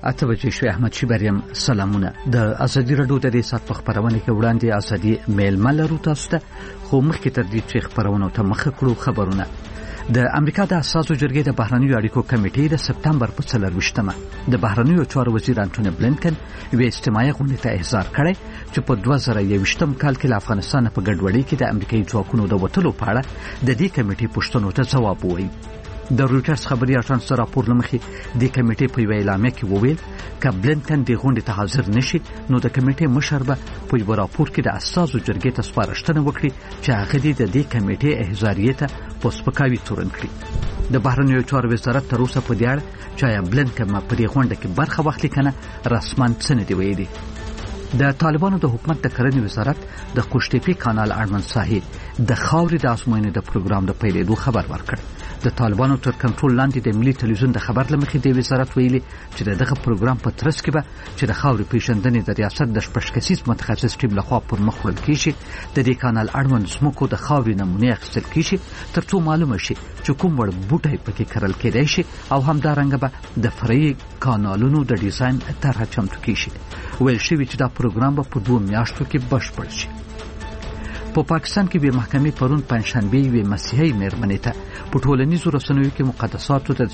اته بجې شوې. احمد شیبریم سلامونه. د ازادي رادیو د ریاست په خبرونه کې وړاندې ازادي میل ملرو تاسو ته خو مخکې تر دې چې خبرونه ته مخ کړو خبرونه. د امریکا د اساسو جرګې د بهرنیو اړیکو کمیټې د سپتمبر په 24مه د بهرنیو چارو وزیر انټونی بلینکن یو اجتماعي غونډه ته احضار کړی چې په 2021م کال کې له افغانستان په ګډوډۍ کې د امریکایي ځواکونو د وټلو په اړه د دې کمیټې پوښتنو ته ځواب ووایي. د رويټرز خبري اژانس راپور لمخې د کمیټې په اعلامیه کې وویل چې بلینکن د غونډې ته حاضر نشي نو د کمیټې مشر به په یو راپور کې د اساسو جرګې ته سپارښتنه وکړي چې هغه د دې کمیټې احضاریه ته پوسپکاوي تورن کړي. د بهرنیو چارو وزارت تر اوسه په دې اړه چې بلینکن په دې غونډه کې برخه واخلي کنه رسماً څه نه دی ویلي. د طالبانو د حکومت د کرنې وزارت د قوشتېپې کانال اړوند ساحې د خاورې د ازموینې د پروګرام د پیلېدو خبر ورکړ. د طالبانو تر کنټرول لاندې د ملي ټلویزیون د خبر لمخې د وزارت ویلي چې دغه پروګرام په ترڅ کې به چې د خاورې پیژندنې د ریاست د شپږکسیز متخصص ټیم لخوا پر مخ وړل کیږي د دې کانال اړوند ځمکو د خاورې نمونې اخیستل کیږي ترڅو معلومه شي چې کوم وړ بوټي پکې کرل کېدای شي او همدارنګه به د فرعي کانالونو د ډیزاین طرحه چمتو کیږي. ویل شوی چې دا پروګرام به په 2 میاشتو کې بشپړ شي. په پاکستان کې به محکمې پرون پنځشنبه وی مسیحي مېرمنې ته په ټولنیزو رسنیو کې مقدساتو د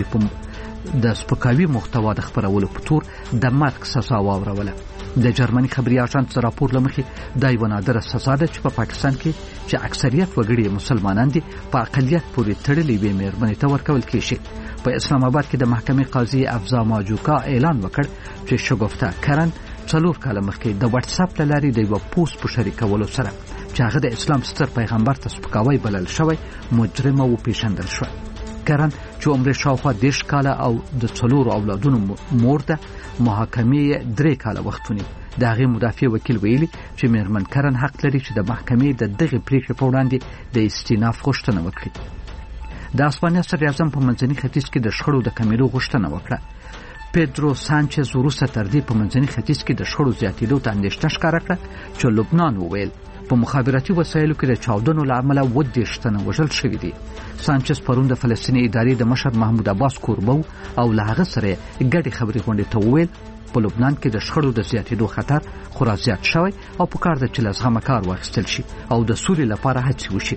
سپکاوي محتوا د خبرولو په تور د مرګ سزا واوروله. د جرمني خبري اژانس راپور لمخې دا یو نادره سزا ده چې په پاکستان کې چې اکثریت وګړي مسلمانان دي په اقلیت پورې تړلې وي مېرمنې ته ورکول کیږي. په اسلام آباد کې د محکمې قاضي افزا ماجوکا اعلان وکړ چې شګفته کرن 4 کال مخکې د واتس اپ لارې د یو پوسټ په شریکولو سره چې هغه د اسلام ستر پیغمبر ته سپکاوی بلل شوی مجرم او پیژندل شو. کرن چې عمر شاوخوا 10 کال او د 4 اولادونو مور ده محاکمې 3 کال وختونی. د هغه مدافع وکیل ویلي چې مېرمن کرن حق لري چې د محکمې د دغه پریکړې په وړاندې د استیناف غوښتنه وکړي. د اسپانیا صدر اعظم په منځني ختیځ کې د شخړو د کمیدو غوښتنه وکړه. پیدرو سانچز وروسته تر دې په منځني ختیځ کې د شخړو زیاتېدو ته اندېښنه ښکاره کړه چې لبنان وویل په مخابراتي وسایلو کې د چاودنو له امله 30 تنه وژل شوي دي. سانچز پرون د فلسطیني ادارې د مشر محمود عباس کوربو او له هغه سره ګډې خبرې غونډې ته وویل په لبنان کې د شخړو د زیاتېدو خطر خورا زیات شوی او په کار ده چې له زغمه کار واخیستل شي او د سولې لپاره هڅې وشي.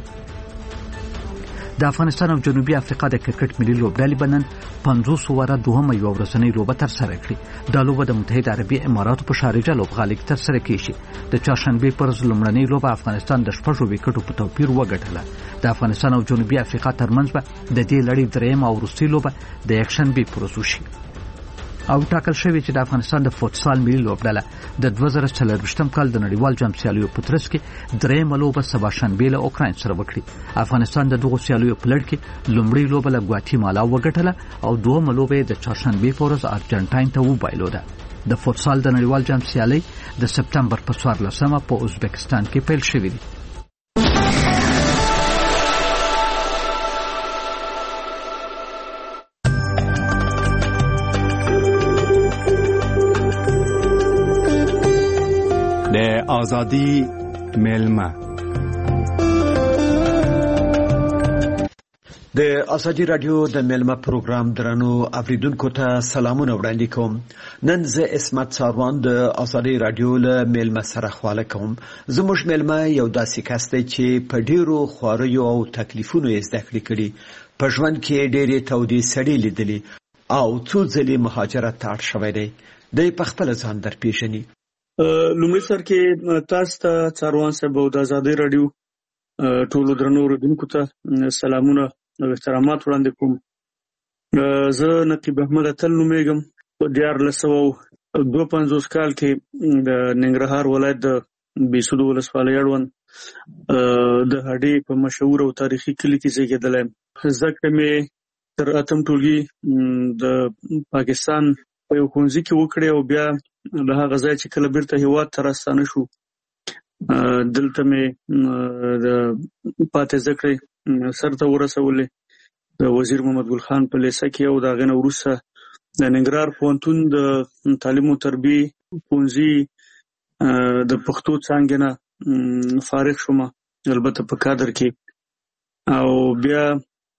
د افغانستان او جنوبي افریقا د کرکټ ملي لوبډلې بنن 500 وره دوهمه یو ورځنۍ لوبه تر سره کړې. دا لوبه د متحده عربي اماراتو په شارجه لوبغالي کې تر سره کیږي. د چهارشنبه پر ورځ لومړنۍ لوبه افغانستان د 6 وکټو په توپیر وګټله. د افغانستان او جنوبي افریقا ترمنځ به د دې لړۍ درېمه او وروستۍ لوبه د یکشنبه پر ورځ وشي. او ټاکل شوی چې د افغانستان د فوتسال ملي لوبډله د 2024م کال د نړیوال جام سیالیو په ترڅ کې درېمه لوبه سبا شنبه له اوکراین سره وکړي. افغانستان د دغو سیالیو په لړ کې لومړی لوبه له ګواتیمالا وګټله او دوهمه لوبه د چهارشنبه په ورځ ارجنټاین ته وبایلوده. د فوتسال د نړیوال جام سیالي د سپتمبر په 14مه په ازبکستان کې پیل شوې ده. آزادی میلمه د ازادي رادیو د میلمه پروګرام درنو اوریدونکو ته سلامونه وړاندې کوم. نن زه اسمت ساروان د ازادي رادیو له میلمه سره خواله کوم. زموږ میلمه یو داسې کس دی چې په ډیرو خواریو او تکلیفونو یې زده کړې کړي. په ژوند کې ډېرې تودې سړې لیدلې او څو ځلې مهاجرت ته اړ شوی دی. دی په خپل ځان درپېژني. لومړی سر کې تاسو ته څاروان صاحب او د ازادي رادیو ټولو درنو اوریدونکو ته سلامونه او احترامات وړاندې کوم. زه نقیب احمد اتل نومېږم. په 1952 کال کې د ننګرهار ولایت د بیسود ولسوالۍ اړوند د هډې په مشهور او تاریخي کلي کې زیږېدلی. زده کړې مې تر 8م ټولګي د پاکستان په یو ښوونځي کې وکړې او بیا د هغه ځای چې کله بیرته هیواد ته راستانه شو دلته مې د پاتې زده کړې سرته ورسولې د وزیر محمد ګل خان په لیسه کې او د هغې نه وروسته د ننګرهار پوهنتون د تعلیم او تربیې ښوونځي د پښتو څانګې نه فارغ شوم، البته په کادر کې. او بیا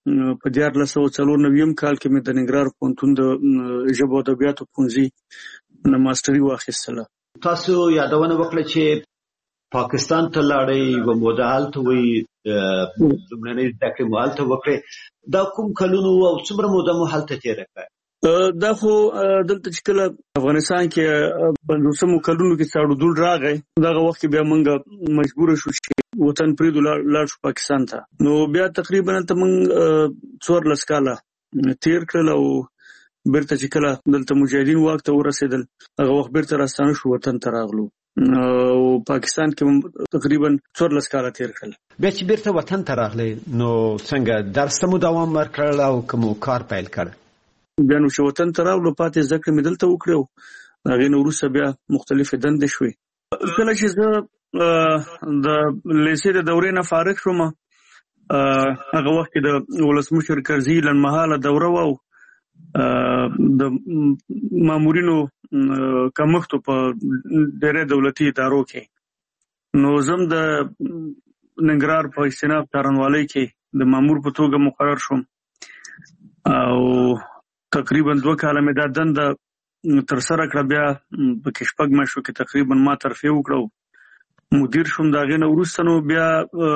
په 1994 کال کې مې د ننګرهار پوهنتون د ژبو او ادبیاتو پوهنځي نه ماستري واخیستله. تاسو یادونه وکړه چې پاکستان ته لاړې و موده هلته وي لومړنۍ زده کړې مو هلته وکړې. دا کوم کلونو او څومره موده مو هلته تېره کړه؟ دا خو دلته چې کله افغانستان کې 50 کلونو کې څاړو راغی، دغه وخت کې بیا موږ مجبور شو چې وطن پریږدو لاړ شو پاکستان ته. نو بیا تقریبا ته موږ 14 کاله تیر کړل او بیرته چې کله دلته مجاهدین واک ته ورسېدل هغه وخت بیرته راستانه شو وطن ته راغلو او پاکستان کې تقریبا 14 کاله تیر کړل. بیا چې بیرته وطن ته راغلی نو څنګه درس ته مو دوام ورکړل او کوم کار پیل کړ؟ بیا نو چې وطن ته راغلو پاتې زده کړې مې دلته وکړې او هغې نه وروسته بیا مختلفې دندې شوې. کله چې زه د لیسې د دورې نه فارغ شوم هغه وخت کې د ولسمشر کرزي لنډمهاله دوره وه او د مامورینو کمښت په ډېری دولتي ادارو کې. نو زه د ننګرهار په استناف څارنوالۍ کې د مامور په توګه مقرر شوم او تقریبا 2 کاله مې دا دنده ترسره کړه. بیا په کې 6 میاشتو کې تقریبا ما ترفیع وکړه او مدیر شوم. د هغې نه وروسته نو بیا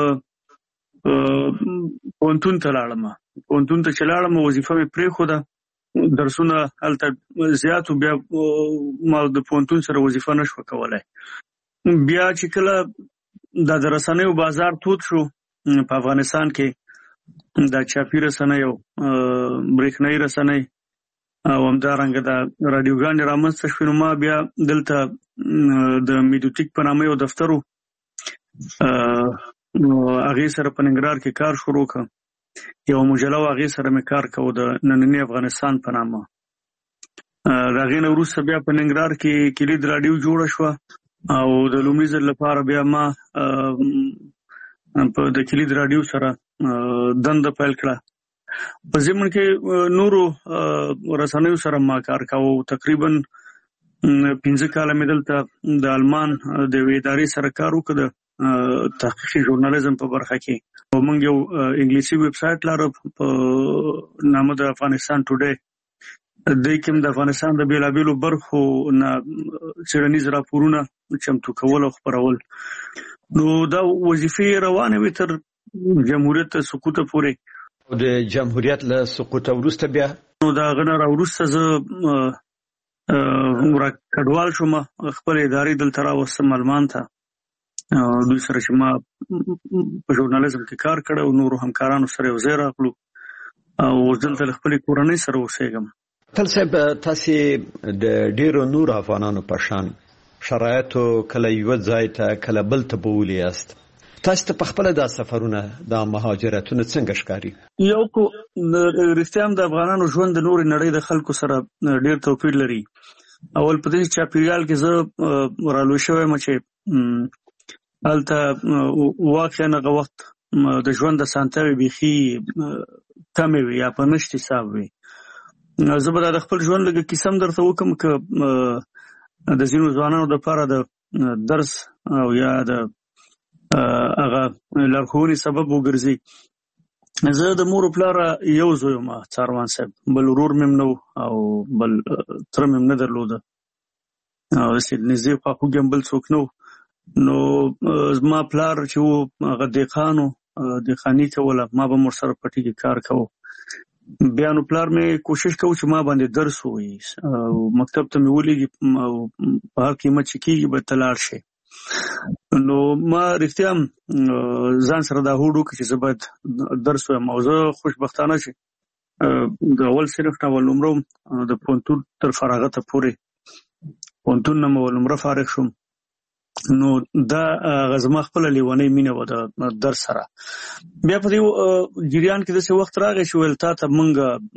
پوهنتون ته لاړم. پوهنتون ته چې لاړم وظیفه مې پرېښوده، درسونه هلته زیات و، بیا ما د پوهنتون سره وظیفه نه شوه کولی. بیا چې کله دا د رسنیو بازار تود شو په افغانستان کې، دا چاپي رسنۍ او برېښنایي رسنۍ او همدارنګه د راډیوګانې رامنځته شوې، نو ما بیا دلته د میډوټیک په نامه یو دفتر و، هغې سره په ننګرهار کې کار شروع کړ. یو مجله وه هغې سره مې کار کوو د ننني افغانستان په نامه. د هغې نه وروسته بیا په ننګرهار کې کلید راډیو جوړه شوه او د لومړي ځل لپاره بیا ما په د کلید راډیو سره دنده پیل کړه. په ضمن کې نورو رسنیو سره ما کار کوو. تقریبا 15 کاله مې دلته د آلمان د یوې ادارې سره کار وکړ د تحقیقي ژورنالیزم په برخه کې. او موږ یو انګلیسي ویب سایټ لرو په نامه د افغانستان ټوډے. دوی کې د افغانستان د بیلابیلو برخو نه څېړنیز راپورونه چمتو کول او خپرول. نو دا وظیفې روانې وې تر جمهوریت سقوطه پورې. او د جمهوریت له سقوطه وروسته بیا نو د هغه نه راوروسته زه کډوال شوم، خپل ادارې دلته راوستم آلمان ته. دوی سره چې ما په ژورنالیزم کې کار کړی او نورو همکارانو سره یو ځای راغلو او اوس دلته له خپلې کورنۍ سره اوسېږم. تل صاحب، تاسې د ډېرو نورو افغانانو په شان شرایطو کله یو ځای ته کله بل ته بوولي یاست. تاسو ته په خپله دا سفرونه دا مهاجرتونه څنګه ښکاري؟ یو کو رښتیا هم د افغانانو ژوند د نورې نړۍ د خلکو سره ډېر توپیر لري. اول په دې چاپېریال کې زه رالوی شوی یم چې هلته واقعا هغه وخت د ژوند اسانتیاوې بیخي کمې وي یا په نشت حساب وي. زه به د خپل ژوند لږه کیسه هم درته وکړم که د ځینو ځوانانو دپاره د درس او یا د هغه لارښوونې سبب وګرځي. زه د مور و پلاره یو زوی یم څاروان صاحب، بل ورور مې هم نه و او بل تره مې هم نه درلوده او داسې نږدې خواخوږي هم بل څوک نه و. نو زما پلار چې و هغه دهقان و، دهقاني کوله، ما به هم ورسره پټي کې کار کوو. بیا نو پلار مې کوشش کوو چې ما باندې درس ووایي او مکتب ته مې ولېږي او په هر قیمت چې کېږي به ته لاړ شې. نو ما رښتیا هم ځان سره دا هوډ وکړ چې زه باید درس ووایم او زه خوشبختانه چې د اول صنف نه اول نمره د پوهنتون تر فراغته پورې پوهنتون نه مې اول نمره فارغ شوم. نو دا زما خپله لیونۍ مینه وه د درس سره. بیا په دې جریان کې داسې وخت راغی چې ویل تا ته موږ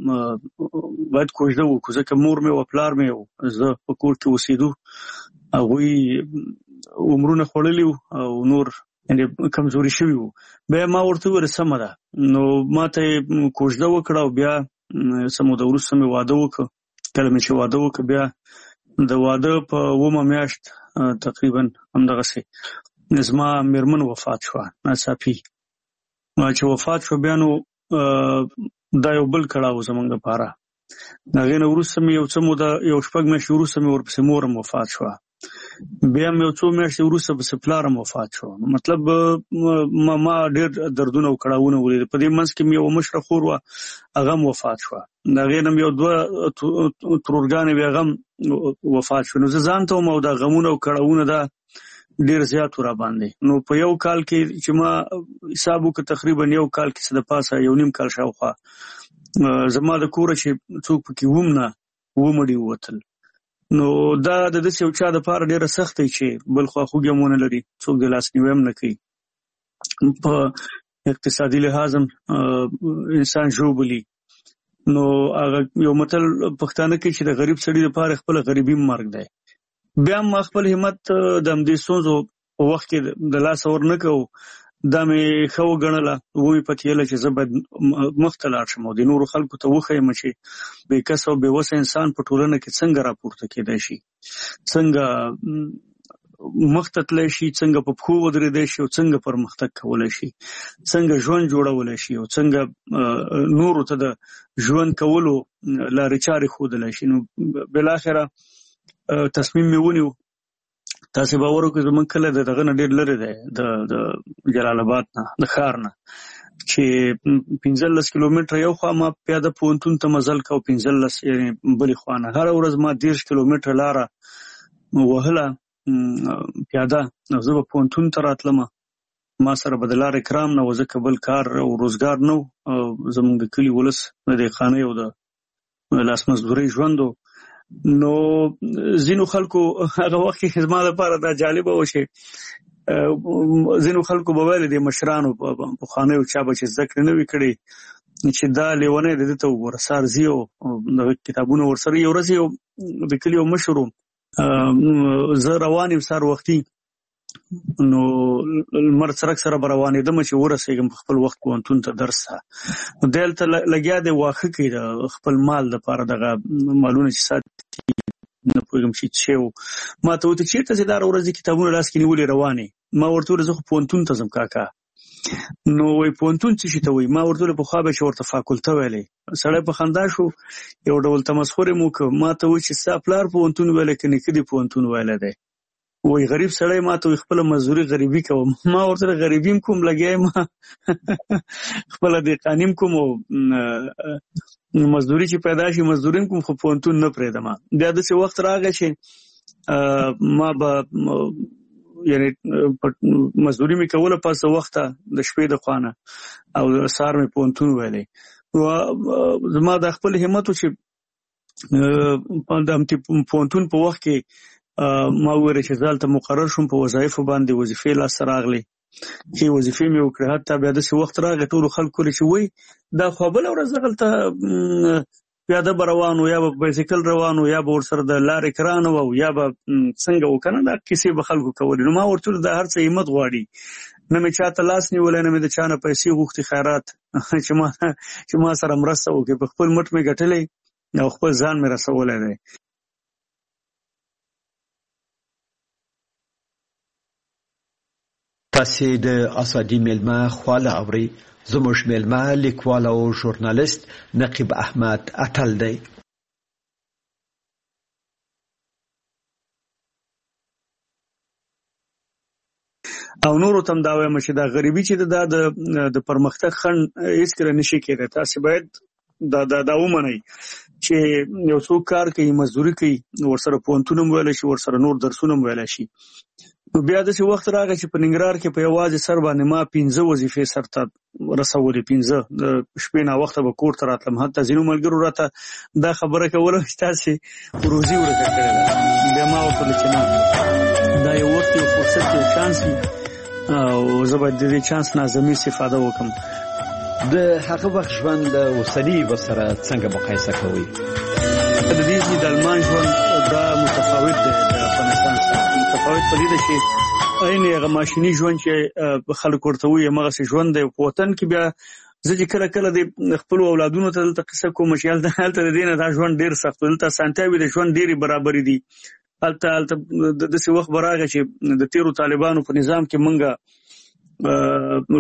باید کوژده وکړو، ځکه مور مې وه پلار مې و، زه په کور کې اوسېدو، هغوی عمرونه خوړلي وو او نور کمزوري شوي وو. بیا ما ورته وویل سمه ده. نو ما ته یې کوژده وکړه او بیا څه موده وروسته مې واده وکړ. کله مې چې واده وکړ بیا د واده په 9مه میاشت تقریبا همدغسې زما مېرمن وفات شوه ناڅاپي. چې وفات شوه بیا نو دا یو بل کړاو زمونږ لپاره. هغې نه وروسته مې یو څه موده یو 6 میاشتې وروسته مې ورپسې مورم وفات شوه. بیا مې یو څو میاشتې وروسته پسې پلارم وفات شو. مطلب ما ډېر دردونه او کړاوونه ولیدل. په دې منځ کې مې یوه مشره خور وه، هغه هم وفات شوه. د هغې نه مې یو 2 ترورګانې وې، هغه هم وفات شو. نو زه ځان ته وم او دا غمونه او کړاوونه دا ډېر زیات و راباندې. نو په یو کال کې چې ما حساب وکړ تقریبا یو کال کې څه د پاسه 1.5 کال شاوخوا زما د کوره چې څوک پکې وم نه، 2 مړي ووتل. نو دا د داسې یو چا دپاره ډېره سخت دی چې بل خواخوږي هم ونه لري، څوک د لاسنیوی هم نه کوي. په اقتصادي لحاظ هم انسان ژوبلي. نو هغه یو متل پښتانه کې چې د غریب سړي دپاره خپله غریبي مرګ دی. بیا هم ما خپل همت د همدې ستونزو په وخت کې د لاسه ور نه کوو. دا مې ښه وګڼله، ومې پتېیله چې زه باید مخ ته لاړ شم او د نورو خلکو ته وښیم چې بې کسه او بې وسه انسان په ټولنه کې څنګه راپورته کېدی شي، څنګه مخ ته تللی شي، څنګه په پښو ودرېدی شي او څنګه پرمختګ کولی شي، څنګه ژوند جوړولی شي او څنګه نورو ته د ژوند کولو لارې چارې ښودلی شي. نو بالاخره تصمیم مې ونیو. تاسې باور وکړئ زموږ کلی د دغه نه ډېر لرې دی، د جلال آباد نه، د ښار نه، چې 15 کیلومتره یو خوا ما پیاده پوهنتون ته مزل کوو، 15 یعنې بلې خوا نه. هره ورځ ما 10 کیلومتره لاره وهله پیاده، او زه به پوهنتون ته راتلم. ما سره به د لارې کرام نه و، ځکه بل کار او روزګار نه و. زموږ د کلي ولس د دهقانۍ او د لاس مزدورۍ ژوند و. نو ځینو خلکو هغه وخت کې زما لپاره دا جالبه و چې ځینو خلکو به ویل د مشرانو پخوانیو چا به چې زده کړې نه وي کړې چې دا لیونی د ده ته وګوره، سار ځي او دغه کتابونه ورسره. یو ورځ یو د کلي یو مشر و، زه روان یم سهار وختي، نو لمر څرک سره به روانېدم چې ورسېږم په خپل وخت پوهنتون ته درس ته. نو دی هلته لګیا دی واښه کوي د خپل مال دپاره، دغه مالونه چې ساتي نه پوهېږم چې څه و. ما ته وویل چېرته ځې دا ورځ کتابونه لاس کې نیولې روانې؟ ما ورته وویل زه خو پوهنتون ته ځم کاکا. نو وایي پوهنتون څه شي ته وایي؟ ما ورته وویل پخوا به چې ورته فاکولته ویلی. سړی په خندا شو، یو ډول تمسخر یې مو وکړ. ما ته وایي چې ستا پلار پوهنتون ویلی که نیکه دې پوهنتون ویلی دی؟ وایي غریب سړی ما ته وایي خپله مزدوري غریبي کوم. ما ورته ویل غریبي هم کوم، لګیا یم خپله دهقاني هم کوم او مزدوري چې پیدا شي مزدوري هم کوم، خو پوهنتون نه پرېږدم. بیا داسې وخت راغی چې ما به یعنې مزدوري مې کوله پس د وخته د شپې د خوا نه، او سهار مې پوهنتون ویلی. زما دا خپل همت و چې د همدې پوهنتون په وخت کې ما وویل چې زه هلته مقرر شوم، په وظایفو باندې وظیفې لاسته راغلې، ښې وظیفې مې وکړې. حتی بیا داسې وخت راغی ټولو خلکو ویل چې وایي دا خو بله ورځ دغلته پیاده به روان و، یا به بایسکل روان و، یا به ورسره د لارې کرانه وه، او یا به څنګه و که نه، دا کیسې به خلکو کولې. نو ما ورته ویل دا هر څه همت غواړي، نه مې چا ته لاس نیولی، نه مې د چا نه پیسې غوښتې خیرات چې ما سره مرسته وکړي. په خپل مټ مې ګټلی او خپل ځان مې رسولی دی. تاسې د ازادي میلمه خواله اورئ. زموږ میلمه لیکوال او ژورنالیست نقیب احمد اتل دی. او نورو ته هم دا وایم چې دا غریبي چې دا د پرمختګ خنډ هېڅکله نشي کېدی. تاسې باید دا ومنئ چې یو څوک کار کوي، مزدوري کوي، ورسره پوهنتون هم ویلی شي، ورسره نور درسونه هم ویلی شي. نو بیا داسې وخت راغی چې په ننګرهار کې په یوازې سر باندې ما 15 وظیفې سر ته رسولې. 15 د شپې ناوخته به کور ته راتلم. حتی ځینو ملګرو راته دا خبره کوله چې تاسې روزي ورکه کړې ده. بیا ما ورته ویل چې نه، دا یو وخت، یو فرصت، یو چانس وي او زه باید د دې چانس نه اعظمي استفاده وکړم. د هغه وخت ژوند له اوسني وخت سره څنګه مقایسه کوئ؟ د دې چې د آلمان ژوند دا متفاوت دی د افغانستان سره. متفاوت په دې ده چې عین هغه ماشیني ژوند چې خلک ورته وایي همغسې ژوند دی. په وطن کې بیا زه چې کله کله د خپلو اولادونو ته دلته قصه کوم چې هلته د دې نه دا ژوند ډېر سخت و، دلته اسانتیاوې د ژوند ډېرې برابرې دي. هلته داسې وخت به راغی چې د تېرو طالبانو په نظام کې مونږ